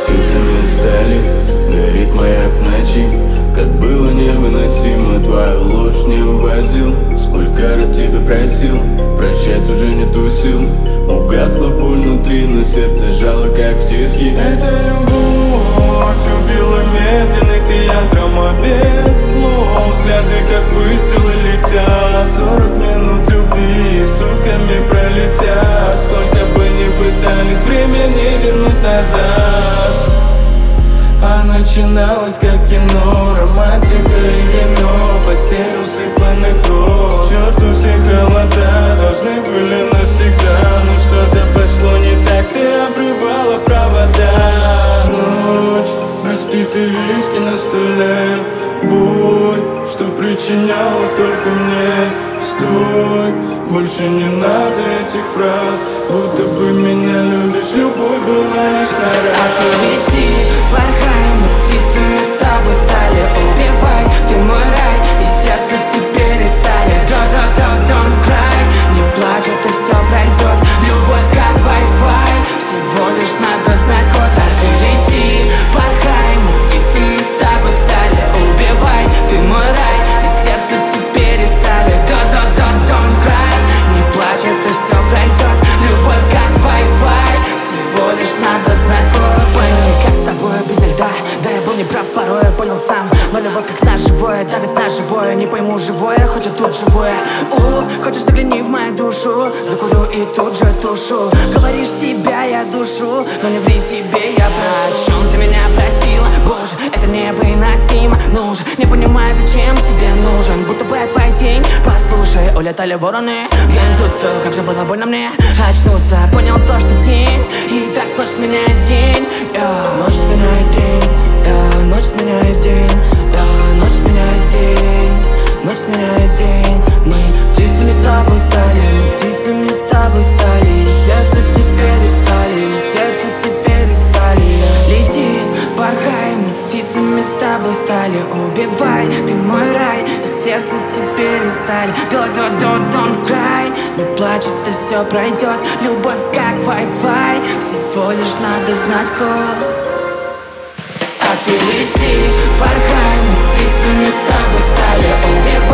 птицами стали, горит маяк в ночи. Как было невыносимо, твою ложь не увозил. Сколько раз тебя просил, прощать уже нету сил. Угасла боль внутри, но сердце жало, как в тиски. Эта любовь убила медленный, ты я драма без слов. Взгляды как выстрелы летят, 40 минут любви сутками пролетят. Сколько бы ни пытались, время не вернуть назад. А начиналось как кино, романтика и вино, постель усыпана кровь. К черту все холода, должны были навсегда. Но что-то пошло не так, ты обрывала провода. Ночь, распитый виски на столе, боль, что причиняла только мне. Стой, больше не надо этих фраз, будто бы меня любишь, любовь была лишь на раз. А ты лети, порхай, мы птицами с тобой стали. Убивай, ты мой рай, и сердце теперь и стали. Don't cry, не плачь, это все пройдет. Любовь как Wi-Fi, всего лишь надо знать код. А ты лети, порхай, мы птицами с тобой стали. Убивай, ты мой рай, и сердце теперь и стали. Don't cry, не плачь, это все пройдет. Любовь как Wi-Fi, всего лишь надо знать код. Пойми, как с тобой без льда, да я был неправ, порой я понял сам. Но любовь как на живое, давит на живое. Не пойму живое, хоть и тут живое. Хочешь, загляни в мою душу, закурю и тут же тушу. Говоришь, тебя я душу, но не ври себе, я прошу. О чем ты меня просила, боже, это невыносимо. Ну же, не понимаю, зачем тебе нужен, будто бы я твоя тень. Послушай, улетали вороны, гонцутся, как же было больно мне очнуться. Понял то, что день, и так ночь сменяет день. Ночь сменяет день, ночь сменяет день, ночь сменяет день, ночь сменяет день. Мы птицами с тобой стали, мы птицами с тобой стали. И сердце теперь и стали, и сердце теперь и стали. Лети, порхай, мы птицами с тобой стали. Убивай, ты мой рай, и сердце теперь и стали. Don't cry, не плачь, это все пройдет. Любовь как Wi-Fi, всего лишь надо знать код. А ты лети, порхай, мы птицами с тобой стали. Убивай,